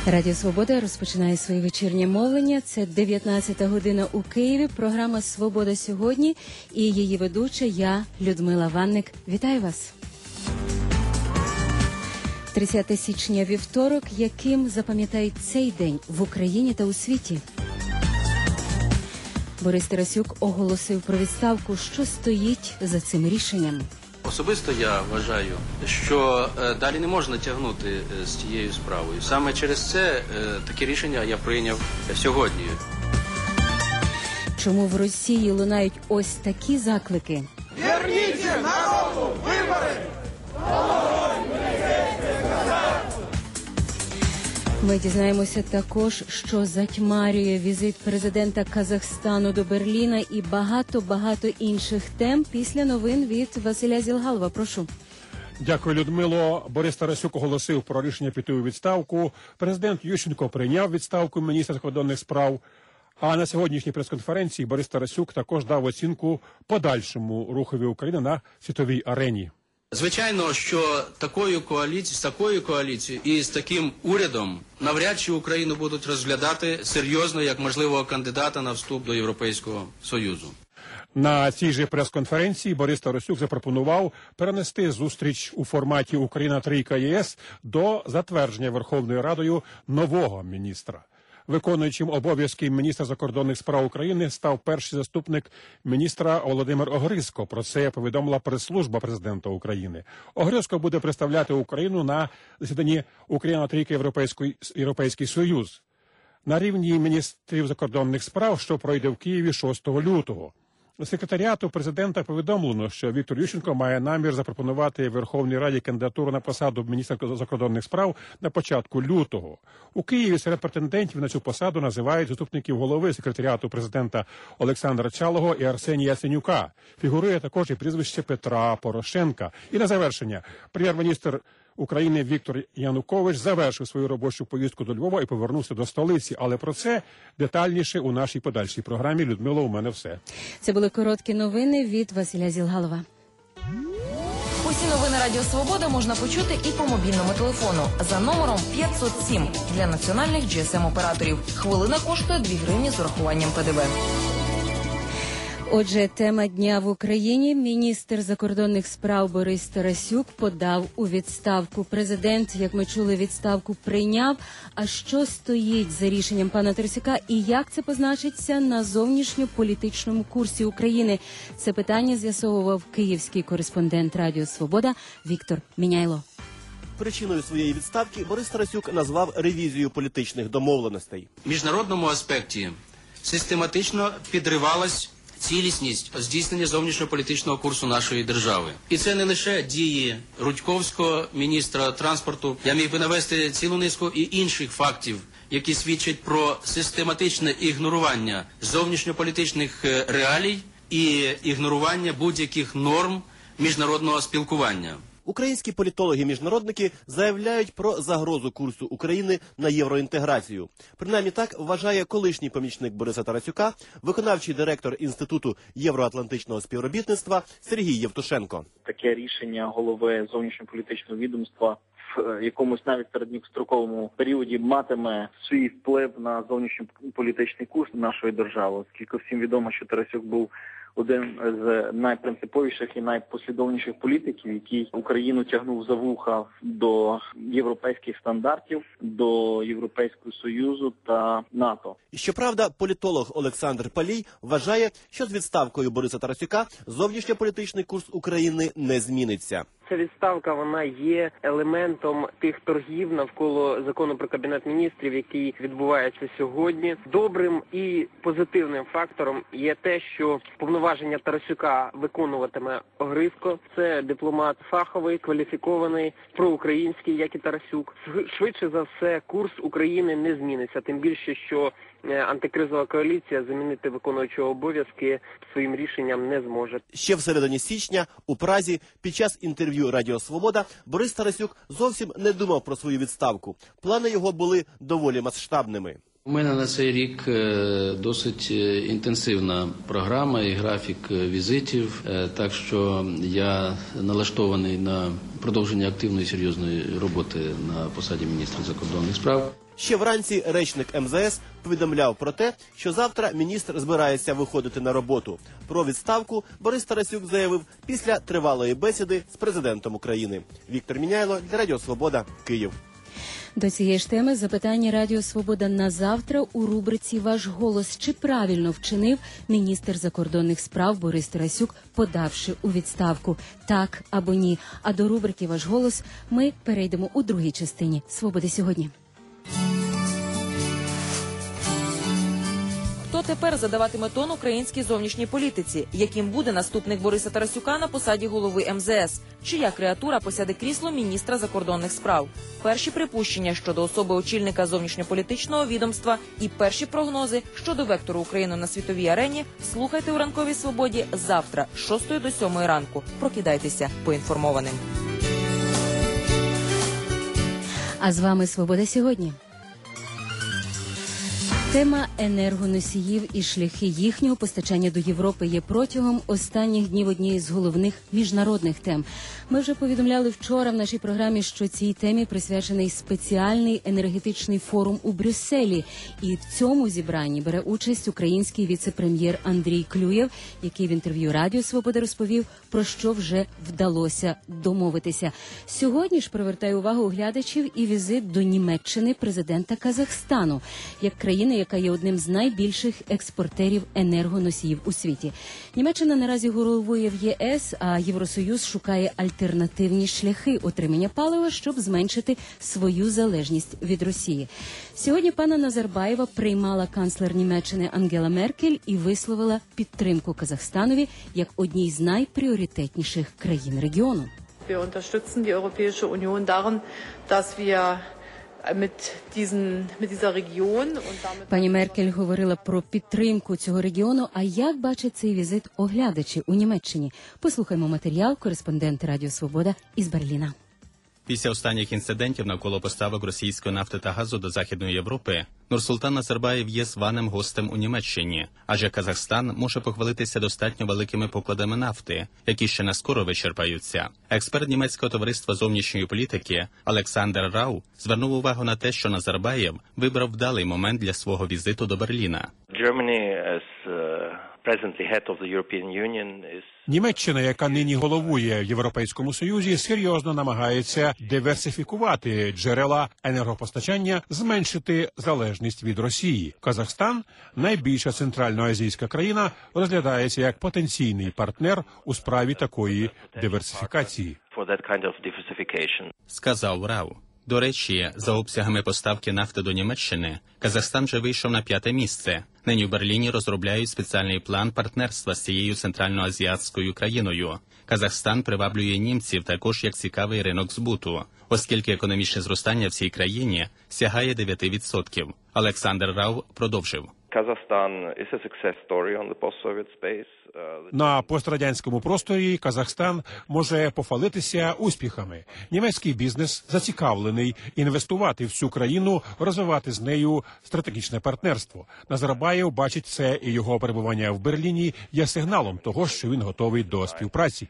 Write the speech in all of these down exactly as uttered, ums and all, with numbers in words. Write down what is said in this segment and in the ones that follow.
Радіо Свобода розпочинає своє вечірнє мовлення. Це дев'ятнадцята година у Києві. Програма «Свобода сьогодні» і її ведуча я, Людмила Ванник. Вітаю вас! тридцяте січня, вівторок. Яким запам'ятають цей день в Україні та у світі? Борис Тарасюк оголосив про відставку. Що стоїть за цим рішенням? Особисто я вважаю, що е, далі не можна тягнути е, з цією справою. Саме через це е, таке рішення я прийняв сьогодні. Чому в Росії лунають ось такі заклики? Верніть народу вибори! Ми дізнаємося також, що затьмарює візит президента Казахстану до Берліна і багато-багато інших тем після новин від Василя Зілгалова. Прошу. Дякую, Людмило. Борис Тарасюк оголосив про рішення піти у відставку. Президент Ющенко прийняв відставку міністра закордонних справ. А на сьогоднішній прес-конференції Борис Тарасюк також дав оцінку подальшому рухові України на світовій арені. Звичайно, що такою коаліцією, з такою коаліцією і з таким урядом навряд чи Україну будуть розглядати серйозно як можливого кандидата на вступ до Європейського Союзу. На цій же прес-конференції Борис Тарасюк запропонував перенести зустріч у форматі «Україна-трійка ЄС» до затвердження Верховною Радою нового міністра. Виконуючим обов'язки міністра закордонних справ України став перший заступник міністра Володимир Огризко. Про це повідомила прес-служба президента України. Огризко буде представляти Україну на засіданні «Україна-трійка Європейський, Європейський Союз» на рівні міністрів закордонних справ, що пройде в Києві шостого лютого. Секретаріату президента повідомлено, що Віктор Ющенко має намір запропонувати Верховній Раді кандидатуру на посаду міністра закордонних справ на початку лютого. У Києві серед претендентів на цю посаду називають заступників голови секретаріату президента Олександра Чалого і Арсенія Яценюка. Фігурує також і прізвище Петра Порошенка. І на завершення прем'єр-міністр України Віктор Янукович завершив свою робочу поїздку до Львова і повернувся до столиці. Але про це детальніше у нашій подальшій програмі. Людмила, у мене все. Це були короткі новини від Василя Зілгалова. Усі новини Радіо Свобода можна почути і по мобільному телефону за номером п'ятсот сім для національних джі ес ем-операторів. Хвилина коштує дві гривні з урахуванням пе де ве. Отже, тема дня в Україні. Міністр закордонних справ Борис Тарасюк подав у відставку. Президент, як ми чули, відставку прийняв. А що стоїть за рішенням пана Тарасюка і як це позначиться на зовнішньополітичному курсі України? Це питання з'ясовував київський кореспондент Радіо Свобода Віктор Міняйло. Причиною своєї відставки Борис Тарасюк назвав ревізію політичних домовленостей. В міжнародному аспекті систематично підривалась цілісність здійснення зовнішньополітичного курсу нашої держави. І це не лише дії Рудьковського, міністра транспорту. Я міг би навести цілу низку і інших фактів, які свідчать про систематичне ігнорування зовнішньополітичних реалій і ігнорування будь-яких норм міжнародного спілкування. Українські політологи-міжнародники заявляють про загрозу курсу України на євроінтеграцію. Принаймні так вважає колишній помічник Бориса Тарасюка, виконавчий директор Інституту євроатлантичного співробітництва Сергій Євтушенко. Таке рішення голови зовнішньополітичного відомства в якомусь навіть середньостроковому періоді матиме свій вплив на зовнішньополітичний курс нашої держави, оскільки всім відомо, що Тарасюк був один з найпринциповіших і найпослідовніших політиків, який Україну тягнув за вуха до європейських стандартів, до Європейського Союзу та НАТО. І щоправда, політолог Олександр Палій вважає, що з відставкою Бориса Тарасюка зовнішньополітичний курс України не зміниться. Ця відставка, вона є елементом тих торгів навколо закону про Кабінет міністрів, який відбувається сьогодні. Добрим і позитивним фактором є те, що повноваження Тарасюка виконуватиме Огризко. Це дипломат фаховий, кваліфікований, проукраїнський, як і Тарасюк. Швидше за все, курс України не зміниться, тим більше, що антикризова коаліція замінити виконуючого обов'язки своїм рішенням не зможе. Ще в середині січня у Празі під час інтерв'ю Радіо Свобода Борис Тарасюк зовсім не думав про свою відставку. Плани його були доволі масштабними. У мене на цей рік досить інтенсивна програма і графік візитів, так що я налаштований на продовження активної серйозної роботи на посаді міністра закордонних справ. Ще вранці речник ем зе ес повідомляв про те, що завтра міністр збирається виходити на роботу. Про відставку Борис Тарасюк заявив після тривалої бесіди з президентом України. Віктор Міняйло для Радіо Свобода, Київ. До цієї ж теми запитання Радіо Свобода на завтра у рубриці «Ваш голос». Чи правильно вчинив міністр закордонних справ Борис Тарасюк, подавши у відставку? Так або ні? А до рубрики «Ваш голос» ми перейдемо у другій частині «Свободи сьогодні». Хто тепер задаватиме тон українській зовнішній політиці? Яким буде наступник Бориса Тарасюка на посаді голови ем зе ес? Чия креатура посяде крісло міністра закордонних справ? Перші припущення щодо особи очільника зовнішньополітичного відомства і перші прогнози щодо вектору України на світовій арені слухайте у «Ранковій свободі» завтра з шостої до сьомої ранку. Прокидайтеся поінформованим. А з вами «Свобода сьогодні». Тема енергоносіїв і шляхи їхнього постачання до Європи є протягом останніх днів однією з головних міжнародних тем. Ми вже повідомляли вчора в нашій програмі, що цій темі присвячений спеціальний енергетичний форум у Брюсселі. І в цьому зібранні бере участь український віце-прем'єр Андрій Клюєв, який в інтерв'ю Радіо Свобода розповів, про що вже вдалося домовитися. Сьогодні ж привертає увагу глядачів і візит до Німеччини президента Казахстану, як країни, яка є одним з найбільших експортерів енергоносіїв у світі. Німеччина наразі головує в є ес, а Євросоюз шукає альтернативні шляхи отримання палива, щоб зменшити свою залежність від Росії. Сьогодні пана Назарбаєва приймала канцлер Німеччини Ангела Меркель і висловила підтримку Казахстанові як одній з найпріоритетніших країн регіону. Wir unterstützen die Europäische Union darin, dass wir mit diesen, mit dieser Region und damit... Пані Меркель говорила про підтримку цього регіону. А як бачать цей візит оглядачі у Німеччині? Послухаймо матеріал кореспондента Радіо Свобода із Берліна. Після останніх інцидентів навколо поставок російської нафти та газу до Західної Європи, Нурсултан Назарбаєв є званим гостем у Німеччині, адже Казахстан може похвалитися достатньо великими покладами нафти, які ще не скоро вичерпаються. Експерт німецького товариства зовнішньої політики Олександр Рау звернув увагу на те, що Назарбаєв вибрав вдалий момент для свого візиту до Берліна. Німеччина, яка нині головує в Європейському Союзі, серйозно намагається диверсифікувати джерела енергопостачання, зменшити залежність від Росії. Казахстан, найбільша центральноазійська країна, розглядається як потенційний партнер у справі такої диверсифікації. Сказав Рау. До речі, за обсягами поставки нафти до Німеччини, Казахстан вже вийшов на п'яте місце. Нині в Берліні розробляють спеціальний план партнерства з цією центральноазіатською країною. Казахстан приваблює німців також як цікавий ринок збуту, оскільки економічне зростання в цій країні сягає дев'ять відсотків. Олександр Рау продовжив. На пострадянському просторі Казахстан може похвалитися успіхами. Німецький бізнес зацікавлений інвестувати в цю країну, розвивати з нею стратегічне партнерство. Назарбаєв бачить це, і його перебування в Берліні є сигналом того, що він готовий до співпраці.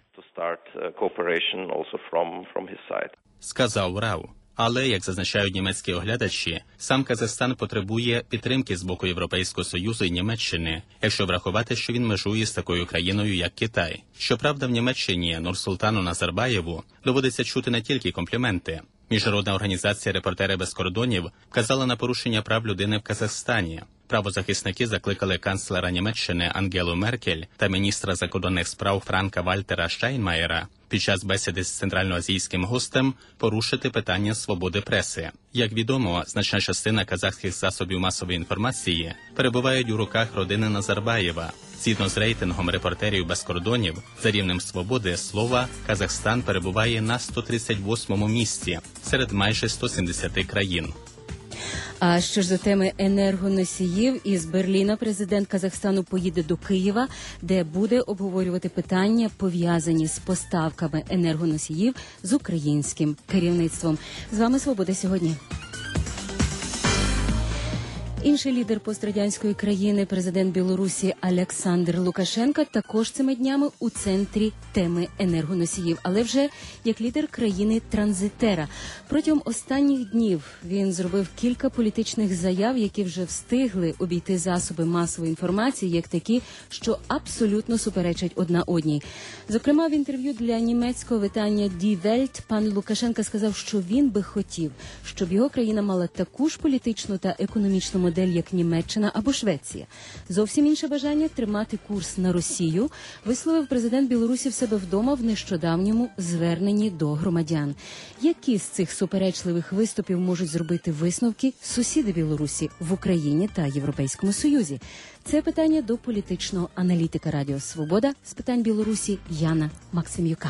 Сказав Рау. Але, як зазначають німецькі оглядачі, сам Казахстан потребує підтримки з боку Європейського Союзу і Німеччини, якщо врахувати, що він межує з такою країною, як Китай. Щоправда, в Німеччині Нурсултану Назарбаєву доводиться чути не тільки компліменти. Міжнародна організація «Репортери без кордонів» вказала на порушення прав людини в Казахстані. Правозахисники закликали канцлера Німеччини Ангелу Меркель та міністра закордонних справ Франка Вальтера Штайнмаєра під час бесіди з центральноазійським гостем порушити питання свободи преси. Як відомо, значна частина казахських засобів масової інформації перебувають у руках родини Назарбаєва. Згідно з рейтингом «Репортерів без кордонів» за рівнем свободи слова, Казахстан перебуває на сто тридцять восьмому місці серед майже ста сімдесяти країн. А що ж за теми енергоносіїв, із Берліна президент Казахстану поїде до Києва, де буде обговорювати питання, пов'язані з поставками енергоносіїв з українським керівництвом. З вами «Свобода сьогодні». Інший лідер пострадянської країни, президент Білорусі Олександр Лукашенко, також цими днями у центрі теми енергоносіїв, але вже як лідер країни-транзитера. Протягом останніх днів він зробив кілька політичних заяв, які вже встигли обійти засоби масової інформації, як такі, що абсолютно суперечать одна одній. Зокрема, в інтерв'ю для німецького видання Die Welt пан Лукашенко сказав, що він би хотів, щоб його країна мала таку ж політичну та економічну модель, як Німеччина або Швеція. Зовсім інше бажання тримати курс на Росію висловив президент Білорусі в себе вдома в нещодавньому зверненні до громадян. Які з цих суперечливих виступів можуть зробити висновки сусіди Білорусі в Україні та Європейському Союзі? Це питання до політичного аналітика Радіо Свобода з питань Білорусі Яна Максимюка.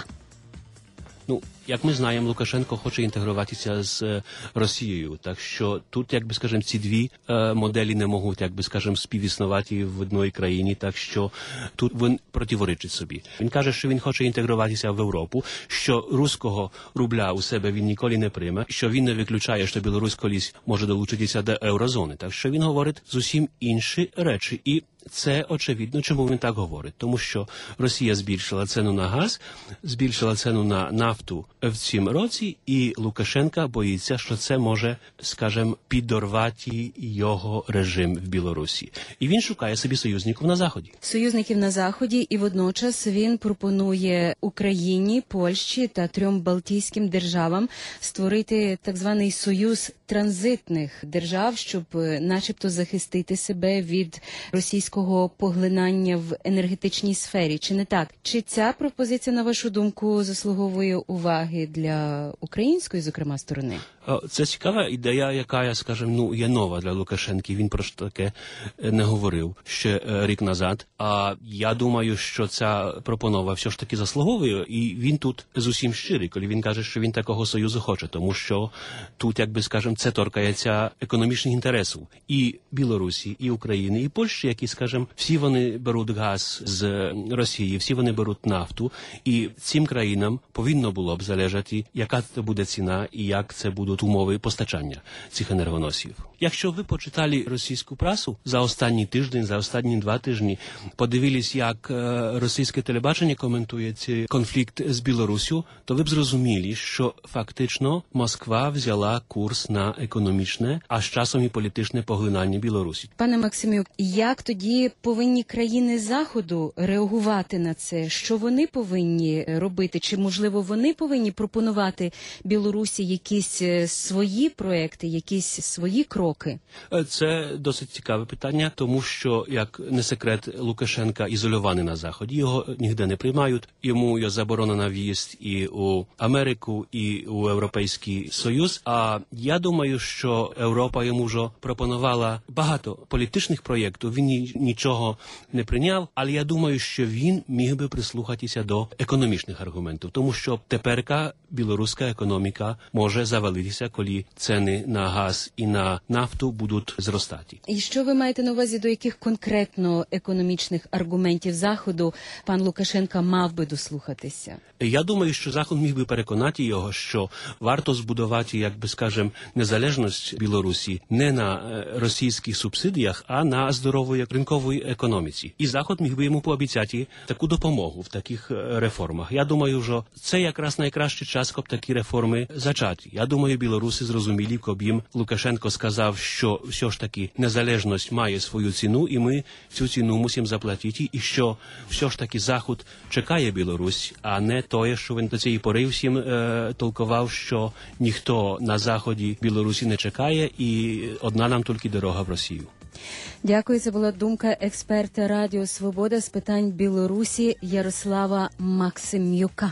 Ну, як ми знаємо, Лукашенко хоче інтегруватися з е, Росією, так що тут, як би скажемо, ці дві е, моделі не можуть, як би скажемо, співіснувати в одній країні, так що тут він противоречить собі. Він каже, що він хоче інтегруватися в Європу, що руського рубля у себе він ніколи не прийме, що він не виключає, що Білорусь колись може долучитися до еврозони. Так що він говорить зовсім інші речі. І це очевидно, чому він так говорить. Тому що Росія збільшила ціну на газ, збільшила ціну на нафту в цім році, і Лукашенка боїться, що це може, скажімо, підорвати його режим в Білорусі. І він шукає собі союзників на Заході. Союзників на Заході, і водночас він пропонує Україні, Польщі та трьом балтійським державам створити так званий союз транзитних держав, щоб начебто захистити себе від російського поглинання в енергетичній сфері. Чи не так? Чи ця пропозиція, на вашу думку, заслуговує уваги для української, зокрема, сторони? Це цікава ідея, яка, скажімо, ну, є нова для Лукашенки. Він про що таке не говорив ще рік назад. А я думаю, що ця пропонова все ж таки заслуговує, і він тут зовсім щирий, коли він каже, що він такого союзу хоче, тому що тут, як би, скажімо, це торкається економічних інтересів і Білорусі, і України, і Польщі, які, скажімо, всі вони беруть газ з Росії, всі вони беруть нафту, і цим країнам повинно було б залежати, яка це буде ціна і як це будуть умови постачання цих енергоносів. Якщо ви почитали російську прасу за останній тиждень, за останні два тижні, подивились, як російське телебачення коментує цей конфлікт з Білоруссю, то ви б зрозуміли, що фактично Москва взяла курс на економічне, а з часом і політичне поглинання Білорусі. Пане Максимюк, як тоді повинні країни Заходу реагувати на це? Що вони повинні робити? Чи, можливо, вони повинні пропонувати Білорусі якісь свої проекти, якісь свої кроки? Це досить цікаве питання, тому що, як не секрет, Лукашенка ізольований на Заході, його ніде не приймають, йому є заборонена в'їзд і у Америку, і у Європейський Союз, а я думаю, що Європа йому вже пропонувала багато політичних проєктів, він нічого не прийняв, але я думаю, що він міг би прислухатися до економічних аргументів, тому що теперка білоруська економіка може завалитися, коли ціни на газ і на нафту будуть зростати. І що ви маєте на увазі, до яких конкретно економічних аргументів Заходу пан Лукашенко мав би дослухатися? Я думаю, що Захід міг би переконати його, що варто збудувати, як би скажемо, незалежність Білорусі не на російських субсидіях, а на здоровій ринковій економіці. І Захід міг би йому пообіцяти таку допомогу в таких реформах. Я думаю, що це якраз найкращий час, щоб такі реформи зачати. Я думаю, білоруси зрозуміли, коли їм Лукашенко сказав, що все ж таки незалежність має свою ціну, і ми цю ціну мусимо заплатити, і що все ж таки Захід чекає Білорусь, а не те, що він до цієї пори всім е, толкував, що ніхто на Заході Білорусі не чекає, і одна нам тільки дорога в Росію. Дякую. Це була думка експерта Радіо Свобода з питань Білорусі Ярослава Максимюка.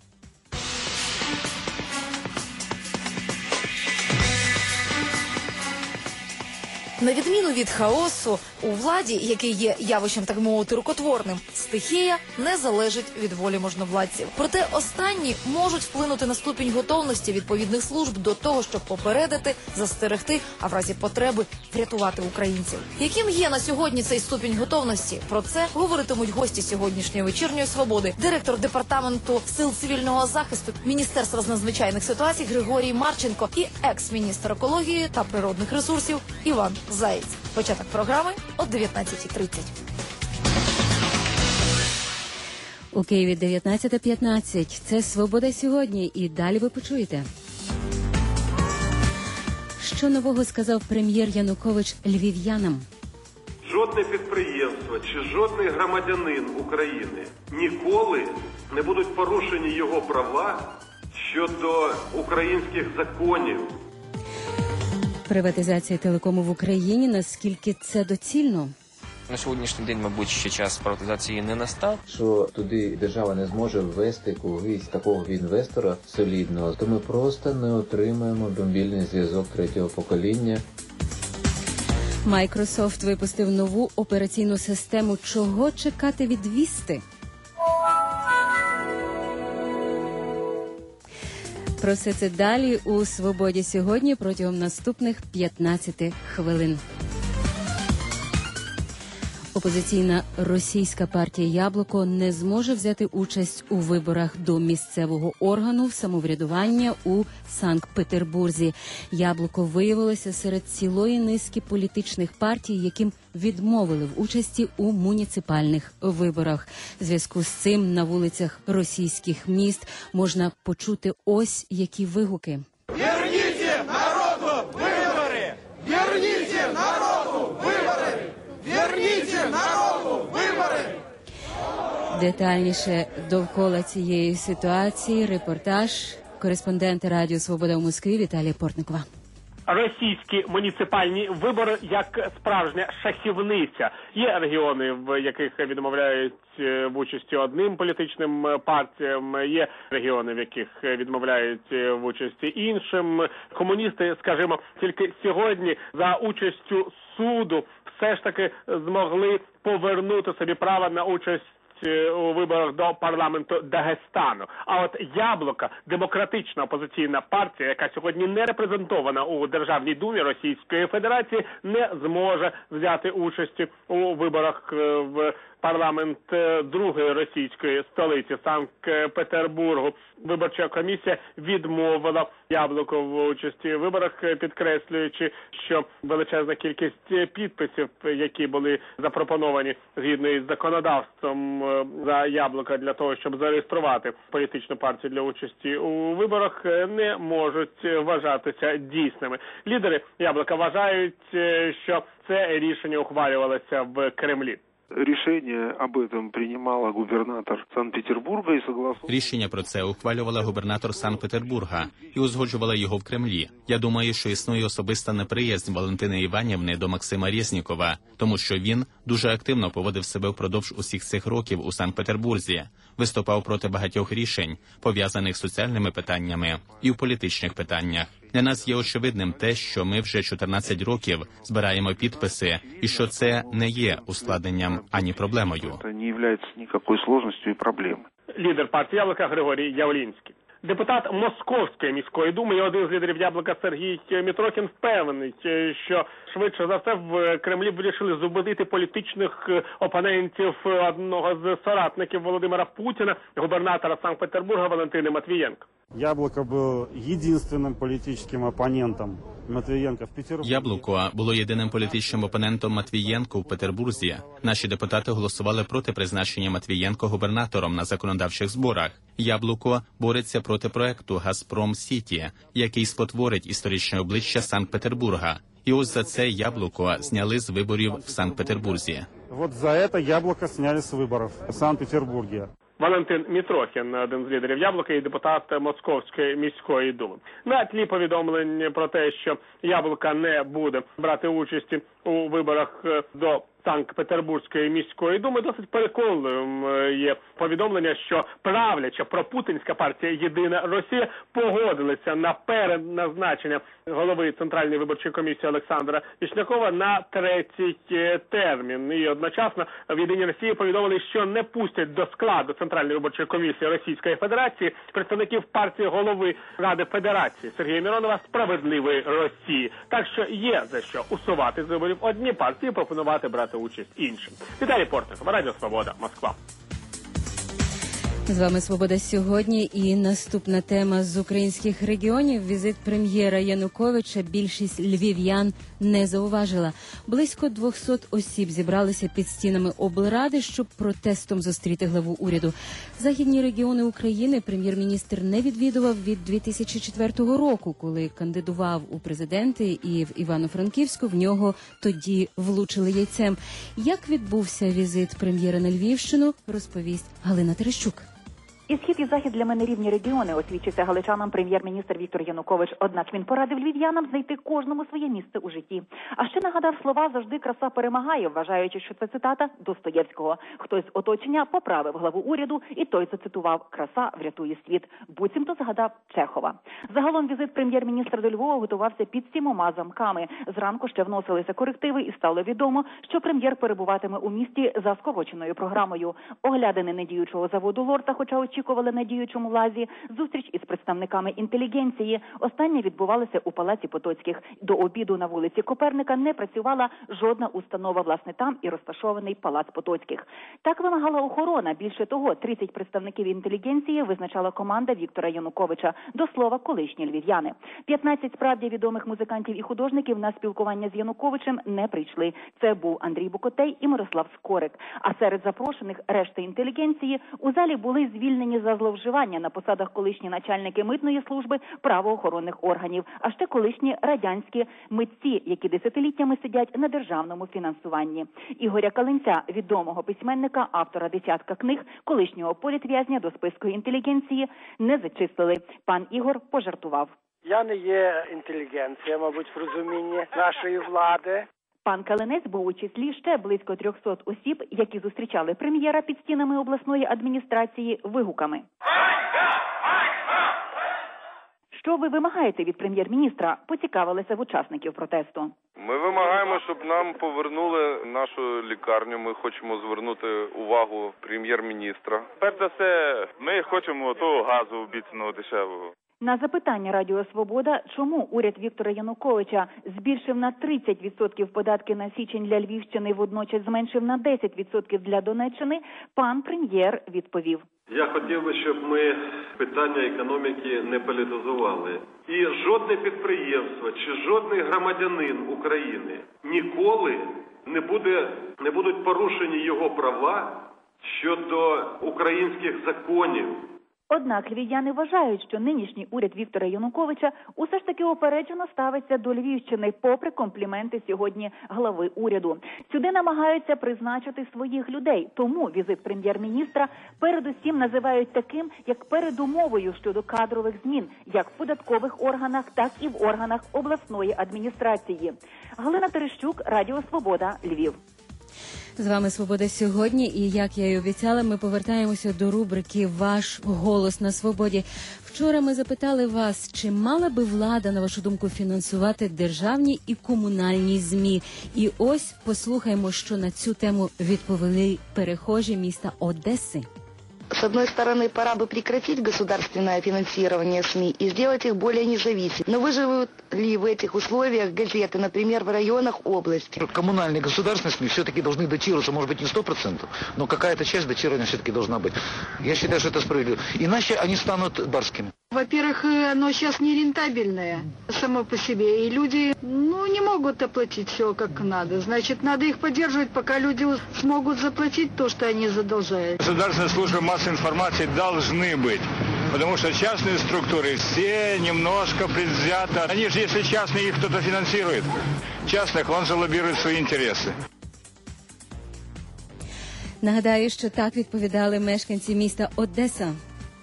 На відміну від хаосу, у владі, який є явищем, так мовити, рукотворним, стихія не залежить від волі можновладців. Проте останні можуть вплинути на ступінь готовності відповідних служб до того, щоб попередити, застерегти, а в разі потреби врятувати українців. Яким є на сьогодні цей ступінь готовності? Про це говоритимуть гості сьогоднішньої вечірньої свободи, директор департаменту сил цивільного захисту Міністерства з надзвичайних ситуацій Григорій Марченко і екс-міністр екології та природних ресурсів Іван Заєць. Початок програми о дев'ятнадцятій тридцять. У Києві дев'ятнадцята п'ятнадцять. Це «Свобода сьогодні» і далі ви почуєте. Що нового сказав прем'єр Янукович львів'янам? Жодне підприємство чи жодний громадянин України ніколи не будуть порушені його права щодо українських законів. Приватизація телекому в Україні, наскільки це доцільно? На сьогоднішній день, мабуть, ще час приватизації не настав. Що туди держава не зможе ввести когось такого інвестора солідного, то ми просто не отримаємо мобільний зв'язок третього покоління. Microsoft випустив нову операційну систему. Чого чекати від Вісти? Про все це далі у «Свободі сьогодні» протягом наступних п'ятнадцяти хвилин. Опозиційна російська партія «Яблуко» не зможе взяти участь у виборах до місцевого органу самоврядування у Санкт-Петербурзі. «Яблуко» виявилося серед цілої низки політичних партій, яким відмовили в участі у муніципальних виборах. В зв'язку з цим на вулицях російських міст можна почути ось які вигуки. Верните народу вибори! Верните народу вибори! Верните народу вибори! Детальніше довкола цієї ситуації репортаж кореспондента Радіо Свобода у Москві Віталія Портникова. Російські муніципальні вибори як справжня шахівниця. Є регіони, в яких відмовляють в участі одним політичним партіям, є регіони, в яких відмовляють в участі іншим. Комуністи, скажімо, тільки сьогодні за участю суду все ж таки змогли повернути собі право на участь у виборах до парламенту Дагестану. А от «Яблуко», демократична опозиційна партія, яка сьогодні не репрезентована у Державній думі Російської Федерації, не зможе взяти участь у виборах в парламент другої російської столиці Санкт-Петербургу. Виборча комісія відмовила «Яблуко» в участі в виборах, підкреслюючи, що величезна кількість підписів, які були запропоновані згідно із законодавством за «Яблуко» для того, щоб зареєструвати політичну партію для участі у виборах, не можуть вважатися дійсними. Лідери «Яблука» вважають, що це рішення ухвалювалося в Кремлі. Рішення об этом приймала губернатор Санкт-Петербурга і согласно... Рішення про це ухвалювала губернатор Санкт-Петербурга і узгоджувала його в Кремлі. Я думаю, що існує особиста неприязнь Валентини Іванівни до Максима Резнікова, тому що він дуже активно поводив себе впродовж усіх цих років у Санкт-Петербурзі, виступав проти багатьох рішень, пов'язаних з соціальними питаннями і в політичних питаннях. Для нас є очевидним те, що ми вже чотирнадцять років збираємо підписи, і що це не є ускладненням ані проблемою. Це не є ніякою складністю і проблемою. Лідер партії «Яблука» Григорій Явлінський. Депутат Московської міської думи і один з лідерів «Яблука» Сергій Мітрохін впевнений, що швидше за все в Кремлі вирішили зубодити політичних опонентів одного з соратників Володимира Путіна, губернатора Санкт-Петербурга Валентини Матвієнко. «Яблуко» був єдиним політичним опонентом Матвієнка в Петербурзі. «Яблуко» було єдиним політичним опонентом Матвієнку в Петербурзі. Наші депутати голосували проти призначення Матвієнко губернатором на законодавчих зборах. «Яблуко» бореться проти проекту «Газпром Сіті», який спотворить історичне обличчя Санкт-Петербурга. І ось за це «Яблуко» зняли з виборів в Санкт-Петербурзі. От за це «Яблуко» зняли з виборів в Санкт-Петербурзі. Валентин Мітрохін, один з лідерів «Яблука» і депутат Московської міської думи. На тлі повідомлень про те, що «Яблука» не буде брати участі у виборах до Санкт-Петербурзької міської думи, досить переконливим є повідомлення, що правляча пропутінська партія «Єдина Росія» погодилася на переназначення голови Центральної виборчої комісії Олександра Вішнякова на третій термін. І одночасно в «Єдиній Росії» повідомили, що не пустять до складу Центральної виборчої комісії Російської Федерації представників партії голови Ради Федерації Сергія Миронова «Справедливої Росії». Так що є за що усувати з виборів одні партії і пропонувати брати участь іншим. Віталій Портников, Радіо Свобода, Москва. З вами «Свобода» сьогодні і наступна тема з українських регіонів. Візит прем'єра Януковича більшість львів'ян не зауважила. Близько двохсот осіб зібралися під стінами облради, щоб протестом зустріти главу уряду. Західні регіони України прем'єр-міністр не відвідував від дві тисячі четвертого року, коли кандидував у президенти, і в Івано-Франківську в нього тоді влучили яйцем. Як відбувся візит прем'єра на Львівщину, розповість Галина Терещук. І схід, і захід для мене рівні регіони, освідчився галичанам прем'єр-міністр Віктор Янукович. Однак він порадив львів'янам знайти кожному своє місце у житті. А ще нагадав слова «завжди краса перемагає», вважаючи, що це цитата Достоєвського. Хтось з оточення поправив главу уряду, і той зацитував «краса врятує світ». Буцімто згадав Чехова. Загалом візит прем'єр-міністра до Львова готувався під сімома замками. Зранку ще вносилися корективи, і стало відомо, що прем'єр перебуватиме у місті за скороченою програмою. Оглядини недіючого заводу «Лорта», хоча очікували на діючому лазі, зустріч із представниками інтелігенції. Остання відбувалася у Палаці Потоцьких. До обіду на вулиці Коперника не працювала жодна установа. Власне, там і розташований Палац Потоцьких. Так вимагала охорона. Більше того, тридцять представників інтелігенції визначала команда Віктора Януковича. До слова, колишні львів'яни. п'ятнадцять справді відомих музикантів і художників на спілкування з Януковичем не прийшли. Це був Андрій Букотей і Мирослав Скорик. А серед запрошених решта інтелігенції у залі були звільнені за зловживання на посадах колишні начальники митної служби, правоохоронних органів, а ще колишні радянські митці, які десятиліттями сидять на державному фінансуванні. Ігоря Калинця, відомого письменника, автора десятка книг, колишнього політв'язня до списку інтелігенції, не зачислили. Пан Ігор пожартував. Я не є інтелігенція, мабуть, в розумінні нашої влади. Пан Калинець був у числі ще близько трьохсот осіб, які зустрічали прем'єра під стінами обласної адміністрації вигуками. Що ви вимагаєте від прем'єр-міністра? Поцікавилися в учасників протесту. Ми вимагаємо, щоб нам повернули нашу лікарню. Ми хочемо звернути увагу прем'єр-міністра. Перш за все, ми хочемо того газу обіцяного дешевого. На запитання Радіо Свобода, чому уряд Віктора Януковича збільшив на тридцять відсотків податки на січень для Львівщини, водночас зменшив на десять відсотків для Донеччини, пан прем'єр відповів. Я хотів би, щоб ми питання економіки не політизували. І жодне підприємство чи жодний громадянин України ніколи не буде, не будуть порушені його права щодо українських законів. Однак львів'яни вважають, що нинішній уряд Віктора Януковича усе ж таки упереджено ставиться до Львівщини, попри компліменти сьогодні глави уряду. Сюди намагаються призначити своїх людей, тому візит прем'єр-міністра передусім називають таким, як передумовою щодо кадрових змін, як в податкових органах, так і в органах обласної адміністрації. Галина Терещук, Радіо Свобода, Львів. З вами «Свобода» сьогодні, і, як я й обіцяла, ми повертаємося до рубрики «Ваш голос на свободі». Вчора ми запитали вас, чи мала би влада, на вашу думку, фінансувати державні і комунальні ЗМІ. І ось послухаймо, що на цю тему відповіли перехожі міста Одеси. С одной стороны, пора бы прекратить государственное финансирование СМИ и сделать их более независимыми. Но выживут ли в этих условиях газеты, например, в районах области? Коммунальные государственные СМИ все-таки должны датироваться, может быть, не сто процентов, но какая-то часть датирования все-таки должна быть. Я считаю, что это справедливо. Иначе они станут барскими. Во-первых, оно сейчас нерентабельное само по себе, и люди ну, не могут оплатить все как надо. Значит, надо их поддерживать, пока люди смогут заплатить то, что они задолжают. Государственные службы массовой информации должны быть, потому что частные структуры все немножко предвзято. Они же, если частные, их кто-то финансирует. Частных он же лоббирует свои интересы. Нагадаю, що так відповідали мешканці міста Одеса.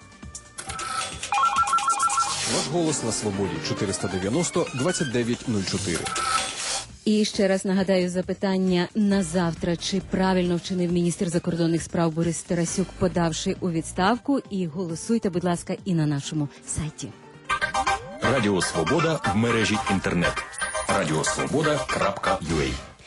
Ваш голос на свободі. чотириста дев'яносто двадцять дев'ять нуль чотири. І ще раз нагадаю запитання на завтра. Чи правильно вчинив міністр закордонних справ Борис Тарасюк, подавши у відставку? І голосуйте, будь ласка, і на нашому сайті. Радіо Свобода в мережі інтернет. радіосвобода крапка ю а.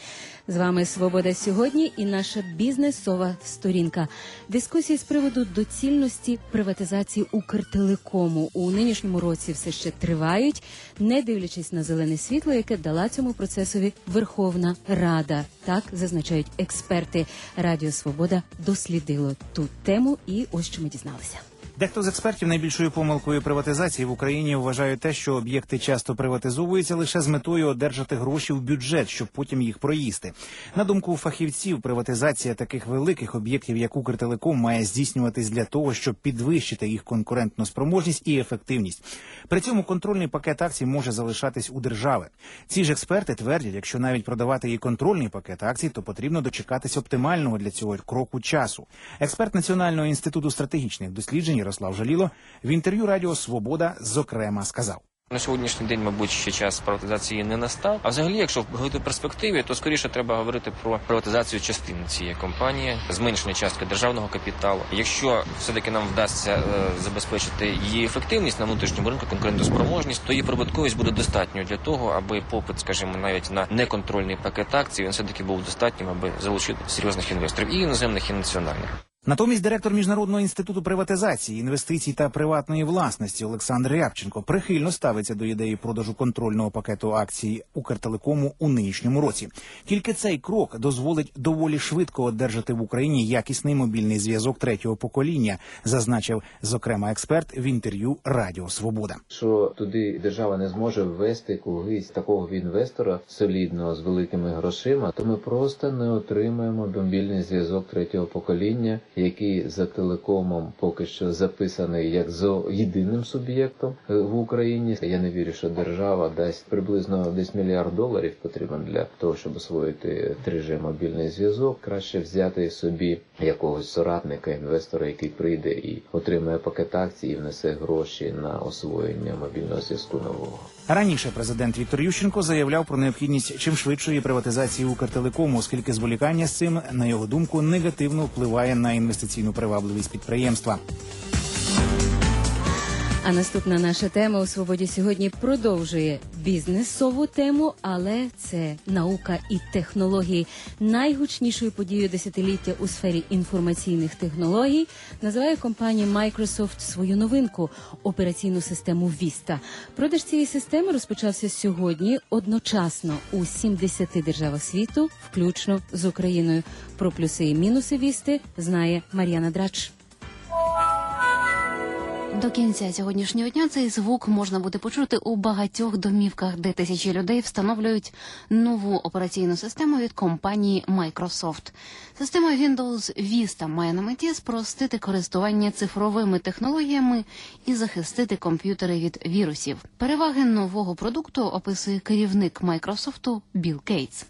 З вами «Свобода сьогодні» і наша бізнесова сторінка. Дискусії з приводу доцільності приватизації Укртелекому у нинішньому році все ще тривають, не дивлячись на зелене світло, яке дала цьому процесові Верховна Рада. Так зазначають експерти. Радіо «Свобода» дослідило ту тему і ось що ми дізналися. Дехто з експертів найбільшою помилкою приватизації в Україні вважає те, що об'єкти часто приватизовуються лише з метою одержати гроші в бюджет, щоб потім їх проїсти. На думку фахівців, приватизація таких великих об'єктів, як Укртелеком, має здійснюватись для того, щоб підвищити їх конкурентну спроможність і ефективність. При цьому контрольний пакет акцій може залишатись у держави. Ці ж експерти твердять, якщо навіть продавати і контрольний пакет акцій, то потрібно дочекатись оптимального для цього кроку часу. Експерт Національного інституту стратегічних досліджень Ярослав Жаліло в інтерв'ю Радіо «Свобода» зокрема сказав. На сьогоднішній день, мабуть, ще час приватизації не настав. А взагалі, якщо говорити в перспективі, то скоріше треба говорити про приватизацію частини цієї компанії, зменшення частки державного капіталу. Якщо все-таки нам вдасться е, забезпечити її ефективність на внутрішньому ринку, конкурентоспроможність, то її прибутковість буде достатньою для того, аби попит, скажімо, навіть на неконтрольний пакет акцій, він все-таки був достатнім, аби залучити серйозних інвесторів, і іноземних, і національних. Натомість директор Міжнародного інституту приватизації, інвестицій та приватної власності Олександр Рябченко прихильно ставиться до ідеї продажу контрольного пакету акцій Укртелекому у нинішньому році. Тільки цей крок дозволить доволі швидко одержати в Україні якісний мобільний зв'язок третього покоління, зазначив, зокрема, експерт в інтерв'ю Радіо «Свобода». Що туди держава не зможе ввести когось такого інвестора солідного з великими грошима, то ми просто не отримаємо мобільний зв'язок третього покоління, який за телекомом поки що записаний як зо єдиним суб'єктом в Україні. Я не вірю, що держава дасть приблизно десь мільярд доларів потрібен для того, щоб освоїти три джі мобільний зв'язок. Краще взяти собі якогось соратника, інвестора, який прийде і отримає пакет акцій і внесе гроші на освоєння мобільного зв'язку нового. Раніше президент Віктор Ющенко заявляв про необхідність чим швидшої приватизації Укртелекому, оскільки зволікання з цим, на його думку, негативно впливає на інвестиційну привабливість підприємства. А наступна наша тема у «Свободі сьогодні» продовжує бізнесову тему, але це наука і технології. Найгучнішою подією десятиліття у сфері інформаційних технологій називає компанія Microsoft свою новинку – операційну систему Vista. Продаж цієї системи розпочався сьогодні одночасно у сімдесяти державах світу, включно з Україною. Про плюси і мінуси Vista знає Мар'яна Драч. До кінця сьогоднішнього дня цей звук можна буде почути у багатьох домівках, де тисячі людей встановлюють нову операційну систему від компанії Microsoft. Система Windows Vista має на меті спростити користування цифровими технологіями і захистити комп'ютери від вірусів. Переваги нового продукту описує керівник Microsoft Білл Гейтс.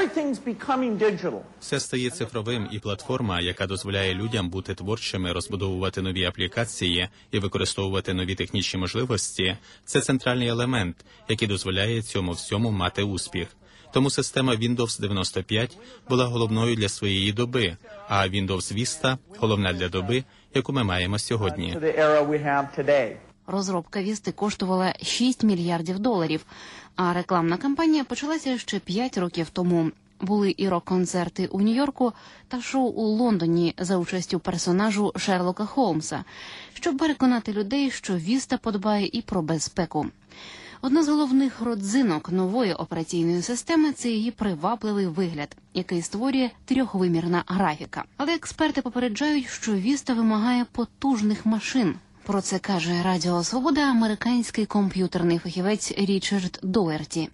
Все стає цифровим, і платформа, яка дозволяє людям бути творчими, розбудовувати нові аплікації і використовувати нові технічні можливості, це центральний елемент, який дозволяє цьому всьому мати успіх. Тому система Windows дев'яносто п'ять була головною для своєї доби, а Windows Vista – головна для доби, яку ми маємо сьогодні. Розробка Вісти коштувала шість мільярдів доларів, а рекламна кампанія почалася ще п'ять років тому. Були і рок-концерти у Нью-Йорку та шоу у Лондоні за участю персонажу Шерлока Холмса, щоб переконати людей, що Віста подбає і про безпеку. Одна з головних родзинок нової операційної системи – це її привабливий вигляд, який створює трьохвимірна графіка. Але експерти попереджають, що Віста вимагає потужних машин. Про це каже Радіо «Свобода» американський комп'ютерний фахівець Річард Доерті.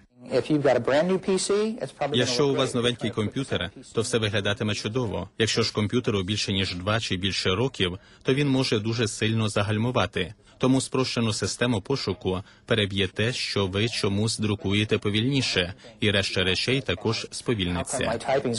Якщо у вас новенький комп'ютер, то все виглядатиме чудово. Якщо ж комп'ютеру більше ніж два чи більше років, то він може дуже сильно загальмувати. Тому спрощену систему пошуку переб'є те, що ви чомусь друкуєте повільніше, і решта речей також сповільниться.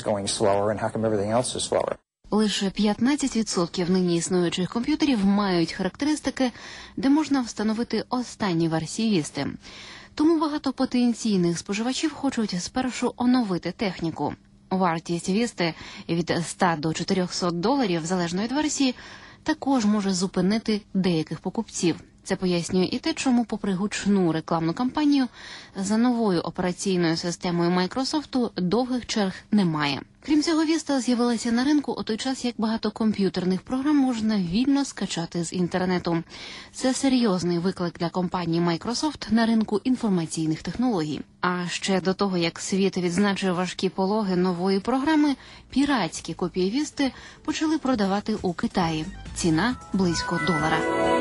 Лише п'ятнадцять відсотків нині існуючих комп'ютерів мають характеристики, де можна встановити останні версії Вісти. Тому багато потенційних споживачів хочуть спершу оновити техніку. Вартість Вісти від ста до чотирьохсот доларів, залежно від версії, також може зупинити деяких покупців. Це пояснює і те, чому попри гучну рекламну кампанію за новою операційною системою Майкрософту довгих черг немає. Крім цього, Vista з'явилася на ринку у той час, як багато комп'ютерних програм можна вільно скачати з інтернету. Це серйозний виклик для компанії Microsoft на ринку інформаційних технологій. А ще до того, як світ відзначив важкі пологи нової програми, піратські копії Vista почали продавати у Китаї. Ціна близько долара.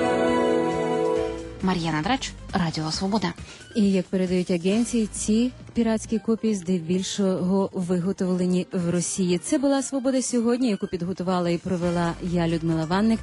Мар'яна Драч, Радіо Свобода. І, як передають агенції, ці піратські копії здебільшого виготовлені в Росії. Це була «Свобода сьогодні», яку підготувала і провела я, Людмила Ванник.